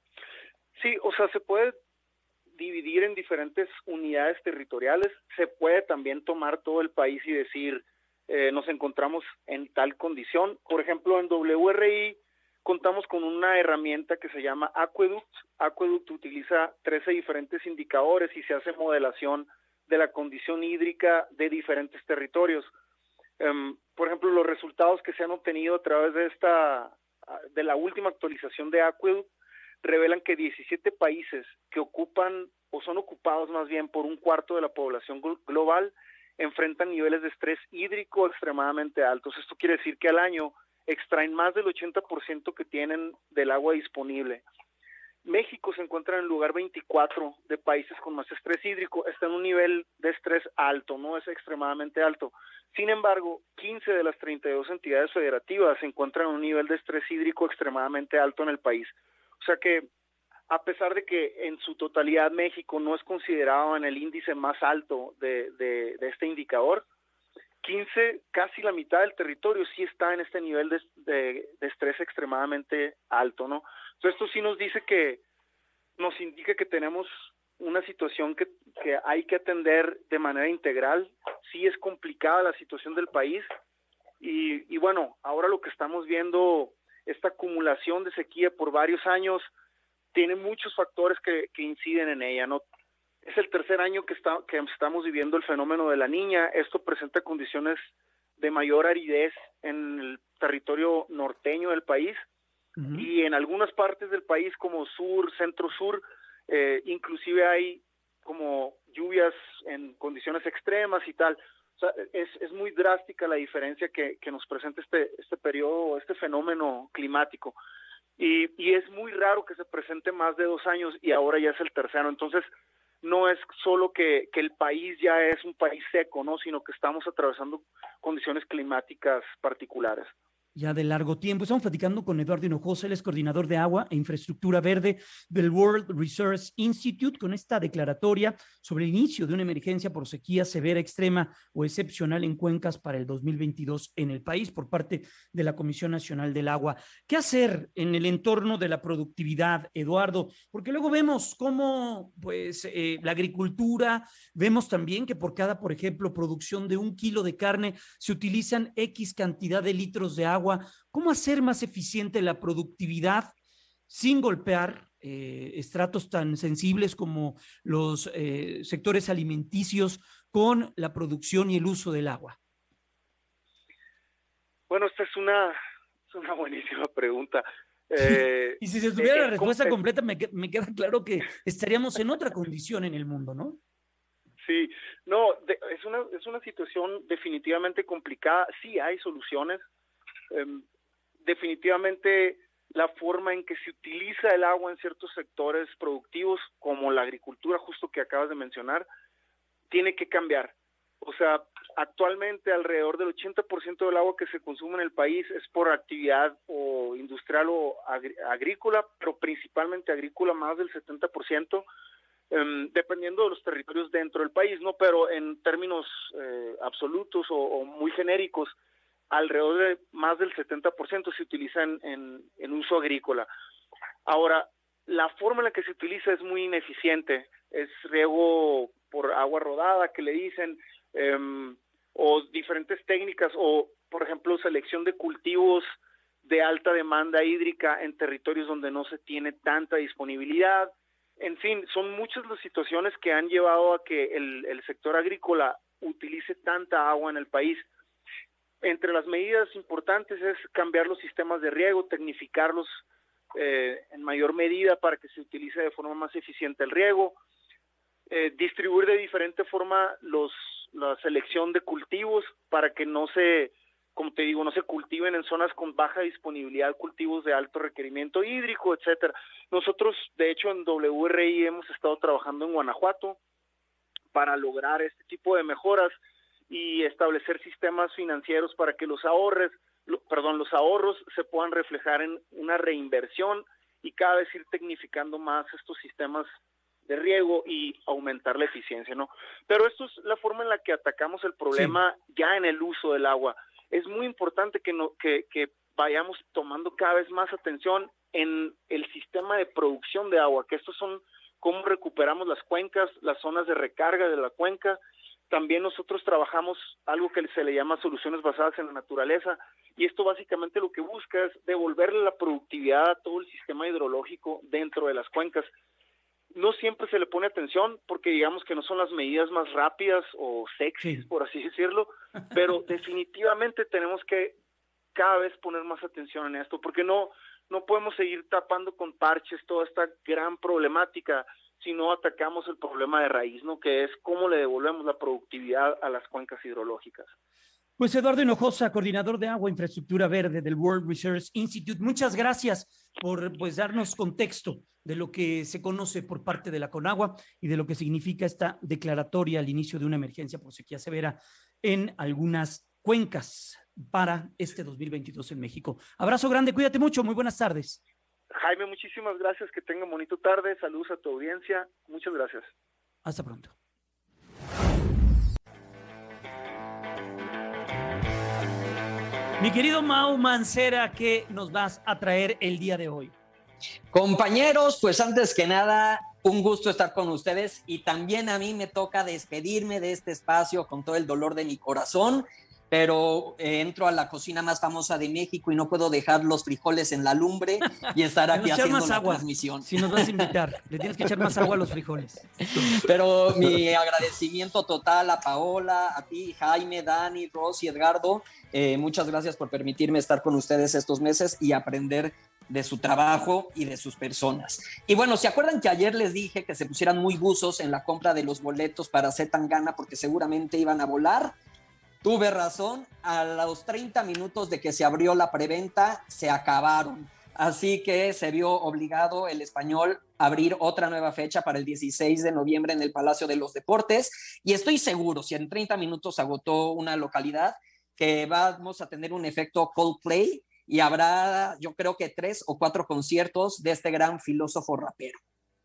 Sí, o sea, se puede dividir en diferentes unidades territoriales, se puede también tomar todo el país y decir, eh, nos encontramos en tal condición. Por ejemplo, en W R I contamos con una herramienta que se llama Aqueduct. Aqueduct utiliza trece diferentes indicadores y se hace modelación de la condición hídrica de diferentes territorios. Um, por ejemplo, los resultados que se han obtenido a través de esta, de la última actualización de Aqueduct, revelan que diecisiete países que ocupan o son ocupados más bien por un cuarto de la población global enfrentan niveles de estrés hídrico extremadamente altos. Esto quiere decir que al año extraen más del ochenta por ciento que tienen del agua disponible. México se encuentra en el lugar veinticuatro de países con más estrés hídrico, está en un nivel de estrés alto, no es extremadamente alto. Sin embargo, quince de las treinta y dos entidades federativas se encuentran en un nivel de estrés hídrico extremadamente alto en el país. O sea que, a pesar de que en su totalidad México no es considerado en el índice más alto de, de, de este indicador, quince, casi la mitad del territorio sí está en este nivel de, de, de estrés extremadamente alto, ¿no? Entonces esto sí nos dice que, nos indica que tenemos una situación que, que hay que atender de manera integral. Sí es complicada la situación del país y, y bueno, ahora lo que estamos viendo, esta acumulación de sequía por varios años, tiene muchos factores que, que inciden en ella, ¿no? Es el tercer año que, está, que estamos viviendo el fenómeno de la Niña. Esto presenta condiciones de mayor aridez en el territorio norteño del país uh-huh. y en algunas partes del país como sur, centro-sur, eh, inclusive hay como lluvias en condiciones extremas y tal. O sea, es, es muy drástica la diferencia que, que nos presenta este, este periodo, este fenómeno climático. Y, y es muy raro que se presente más de dos años y ahora ya es el tercero. Entonces, no es solo que, que el país ya es un país seco, ¿no? Sino que estamos atravesando condiciones climáticas particulares. Ya de largo tiempo. Estamos platicando con Eduardo Hinojosa, él es coordinador de agua e infraestructura verde del World Resource Institute, con esta declaratoria sobre el inicio de una emergencia por sequía severa, extrema o excepcional en cuencas para el dos mil veintidós en el país por parte de la Comisión Nacional del Agua. ¿Qué hacer en el entorno de la productividad, Eduardo? Porque luego vemos cómo pues, eh, la agricultura, vemos también que por cada, por ejemplo, producción de un kilo de carne se utilizan X cantidad de litros de agua. ¿Cómo hacer más eficiente la productividad sin golpear eh, estratos tan sensibles como los eh, sectores alimenticios con la producción y el uso del agua? Bueno, esta es una, es una buenísima pregunta. Eh, y si se tuviera eh, la respuesta eh, completa, me, me queda claro que estaríamos en otra condición en el mundo, ¿no? Sí, no, de, es una es una situación definitivamente complicada. Sí hay soluciones. Um, definitivamente la forma en que se utiliza el agua en ciertos sectores productivos, como la agricultura, justo que acabas de mencionar, tiene que cambiar. O sea, actualmente alrededor del ochenta por ciento del agua que se consume en el país es por actividad o industrial o agr- agrícola, pero principalmente agrícola, más del setenta por ciento, um, dependiendo de los territorios dentro del país, ¿no? Pero en términos eh, absolutos o, o muy genéricos, alrededor de más del setenta por ciento se utiliza en, en, en uso agrícola. Ahora, la forma en la que se utiliza es muy ineficiente, es riego por agua rodada, que le dicen, eh, o diferentes técnicas, o por ejemplo, selección de cultivos de alta demanda hídrica en territorios donde no se tiene tanta disponibilidad. En fin, son muchas las situaciones que han llevado a que el, el sector agrícola utilice tanta agua en el país. Entre las medidas importantes es cambiar los sistemas de riego, tecnificarlos eh, en mayor medida para que se utilice de forma más eficiente el riego, eh, distribuir de diferente forma los la selección de cultivos para que no se, como te digo, no se cultiven en zonas con baja disponibilidad cultivos de alto requerimiento hídrico, etcétera. Nosotros, de hecho, en W R I hemos estado trabajando en Guanajuato para lograr este tipo de mejoras y establecer sistemas financieros para que los ahorros, lo, perdón, los ahorros se puedan reflejar en una reinversión y cada vez ir tecnificando más estos sistemas de riego y aumentar la eficiencia, ¿no? Pero esto es la forma en la que atacamos el problema sí. ya en el uso del agua. Es muy importante que, no, que, que vayamos tomando cada vez más atención en el sistema de producción de agua, que estos son cómo recuperamos las cuencas, las zonas de recarga de la cuenca. También nosotros trabajamos algo que se le llama soluciones basadas en la naturaleza, y esto básicamente lo que busca es devolverle la productividad a todo el sistema hidrológico dentro de las cuencas. No siempre se le pone atención porque digamos que no son las medidas más rápidas o sexys, sí. por así decirlo, pero definitivamente tenemos que cada vez poner más atención en esto, porque no, no podemos seguir tapando con parches toda esta gran problemática si no atacamos el problema de raíz, ¿no? Que es cómo le devolvemos la productividad a las cuencas hidrológicas. Pues Eduardo Hinojosa, coordinador de Agua e Infraestructura Verde del World Resource Institute, muchas gracias por pues darnos contexto de lo que se conoce por parte de la Conagua y de lo que significa esta declaratoria al inicio de una emergencia por sequía severa en algunas cuencas para este dos mil veintidós en México. Abrazo grande, cuídate mucho, muy buenas tardes. Jaime, muchísimas gracias, que tengan bonito tarde, saludos a tu audiencia, muchas gracias. Hasta pronto. Mi querido Mau Mancera, ¿qué nos vas a traer el día de hoy? Compañeros, pues antes que nada, un gusto estar con ustedes y también a mí me toca despedirme de este espacio con todo el dolor de mi corazón, pero eh, entro a la cocina más famosa de México y no puedo dejar los frijoles en la lumbre y estar aquí haciendo la agua. transmisión. Si nos vas a invitar, le tienes que echar más agua a los frijoles. Pero mi agradecimiento total a Paola, a ti, Jaime, Dani, Rosy, Edgardo. Eh, muchas gracias por permitirme estar con ustedes estos meses y aprender de su trabajo y de sus personas. Y bueno, ¿se acuerdan que ayer les dije que se pusieran muy buzos en la compra de los boletos para Zetangana porque seguramente iban a volar? Tuve razón, a los treinta minutos de que se abrió la preventa, se acabaron. Así que se vio obligado el Español a abrir otra nueva fecha para el dieciséis de noviembre en el Palacio de los Deportes. Y estoy seguro, si en treinta minutos agotó una localidad, que vamos a tener un efecto Coldplay y habrá, yo creo que tres o cuatro conciertos de este gran filósofo rapero.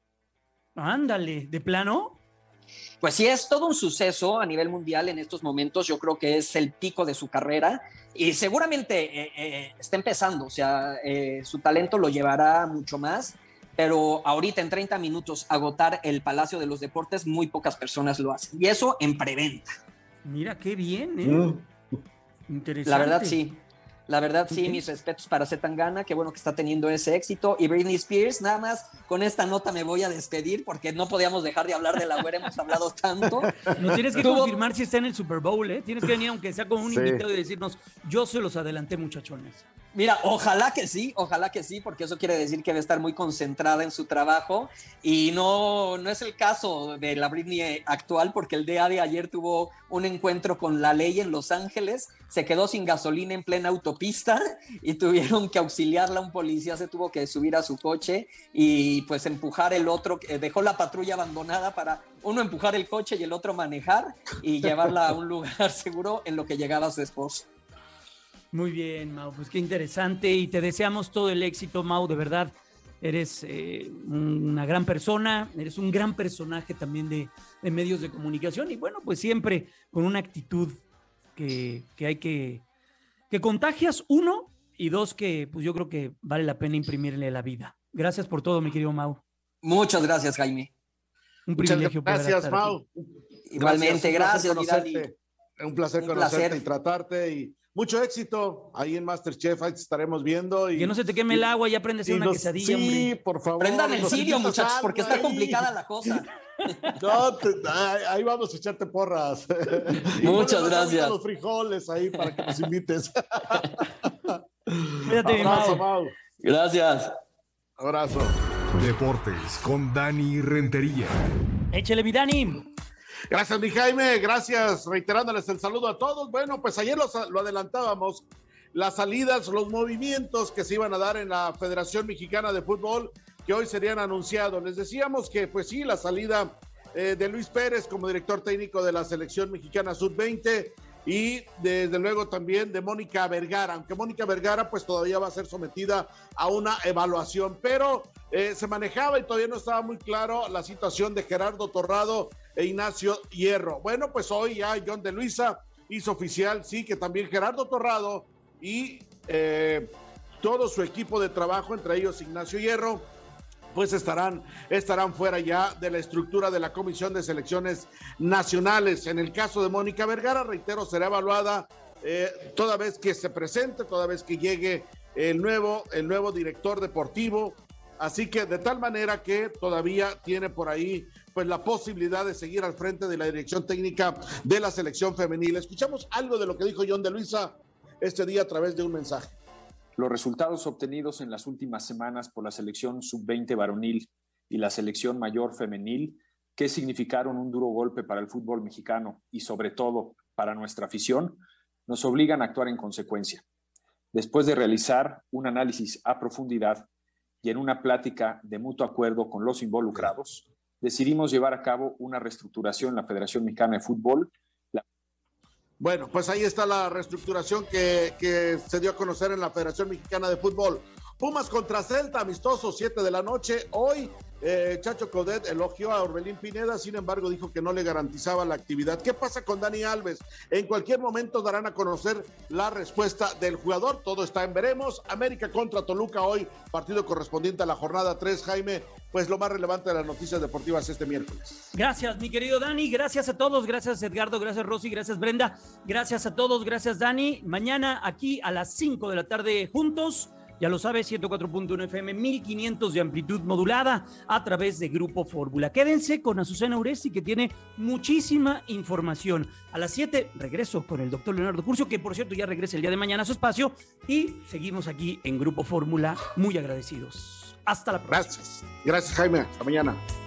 Ándale, ¿de plano? Pues sí, es todo un suceso a nivel mundial en estos momentos. Yo creo que es el pico de su carrera y seguramente eh, eh, está empezando. O sea, eh, su talento lo llevará mucho más, pero ahorita en treinta minutos agotar el Palacio de los Deportes, muy pocas personas lo hacen. Y eso en preventa. Mira, qué bien, ¿eh? Mm. Interesante. La verdad, sí. La verdad, sí, mis respetos para Zetangana, qué bueno que está teniendo ese éxito. Y Britney Spears, nada más con esta nota me voy a despedir porque no podíamos dejar de hablar de la güera, hemos hablado tanto. Nos tienes que Tuvo... confirmar si está en el Super Bowl, ¿eh? Tienes que venir aunque sea como un Sí. invitado y decirnos, yo se los adelanté, muchachones. Mira, ojalá que sí, ojalá que sí, porque eso quiere decir que va a estar muy concentrada en su trabajo y no, no es el caso de la Britney actual, porque el día de ayer tuvo un encuentro con la ley en Los Ángeles, se quedó sin gasolina en plena autopista y tuvieron que auxiliarla, un policía se tuvo que subir a su coche y pues empujar el otro, dejó la patrulla abandonada para uno empujar el coche y el otro manejar y llevarla a un lugar seguro en lo que llegaba su esposo. Muy bien, Mau, pues qué interesante y te deseamos todo el éxito, Mau, de verdad. Eres eh, una gran persona, eres un gran personaje también de, de medios de comunicación y bueno, pues siempre con una actitud que, que hay que, que contagias, uno, y dos, que pues yo creo que vale la pena imprimirle la vida. Gracias por todo, mi querido Mau. Muchas gracias, Jaime. Un Muchas privilegio. gracias, Mau. Igualmente, gracias, un placer conocerte, un placer Un conocerte placer. y tratarte y mucho éxito ahí en MasterChef, ahí te estaremos viendo. Y, Que no se te queme el agua y aprendes y una nos- quesadilla, Sí, hombre. por favor. Prendan el nos cirio, invitas muchachos, algo porque está ahí. complicada la cosa. No, te- ahí ahí vamos a echarte porras. Y Muchas ponle más gracias. ahorita los frijoles ahí para que nos invites. Cuídate, mi Abrazo, Mau. Mau. Gracias. Abrazo. Deportes con Dani Rentería. Échale, mi Dani. Gracias, mi Jaime, gracias, reiterándoles el saludo a todos. Bueno, pues ayer los- lo adelantábamos, las salidas, los movimientos que se iban a dar en la Federación Mexicana de Fútbol, que hoy serían anunciados. Les decíamos que, pues sí, la salida eh, de Luis Pérez como director técnico de la selección mexicana sub veinte y desde luego también de Mónica Vergara, aunque Mónica Vergara pues todavía va a ser sometida a una evaluación, pero eh, se manejaba y todavía no estaba muy claro la situación de Gerardo Torrado e Ignacio Hierro. Bueno, pues hoy ya John de Luisa hizo oficial, sí, que también Gerardo Torrado y eh, todo su equipo de trabajo, entre ellos Ignacio Hierro, pues estarán, estarán fuera ya de la estructura de la Comisión de Selecciones Nacionales. En el caso de Mónica Vergara, reitero, será evaluada eh, toda vez que se presente, toda vez que llegue el nuevo, el nuevo director deportivo, así que de tal manera que todavía tiene por ahí pues la posibilidad de seguir al frente de la dirección técnica de la selección femenil. Escuchamos algo de lo que dijo John de Luisa este día a través de un mensaje. Los resultados obtenidos en las últimas semanas por la selección sub veinte varonil y la selección mayor femenil, que significaron un duro golpe para el fútbol mexicano y sobre todo para nuestra afición, nos obligan a actuar en consecuencia. Después de realizar un análisis a profundidad y en una plática de mutuo acuerdo con los involucrados, decidimos llevar a cabo una reestructuración en la Federación Mexicana de Fútbol. La... Bueno, pues ahí está la reestructuración que, que se dio a conocer en la Federación Mexicana de Fútbol. Pumas contra Celta, amistoso, siete de la noche. Hoy eh, Chacho Coudet elogió a Orbelín Pineda, sin embargo dijo que no le garantizaba la actividad. ¿Qué pasa con Dani Alves? En cualquier momento darán a conocer la respuesta del jugador. Todo está en veremos. América contra Toluca hoy, partido correspondiente a la jornada tres, Jaime. Pues lo más relevante de las noticias deportivas este miércoles. Gracias, mi querido Dani. Gracias a todos. Gracias, Edgardo. Gracias, Rosy. Gracias, Brenda. Gracias a todos. Gracias, Dani. Mañana aquí a las cinco de la tarde juntos. Ya lo sabes, ciento cuatro punto uno F M, mil quinientos de amplitud modulada a través de Grupo Fórmula. Quédense con Azucena Uresti, que tiene muchísima información. A las siete regreso con el doctor Leonardo Curcio, que por cierto ya regresa el día de mañana a su espacio, y seguimos aquí en Grupo Fórmula muy agradecidos. Hasta la próxima. Gracias. Gracias, Jaime. Hasta mañana.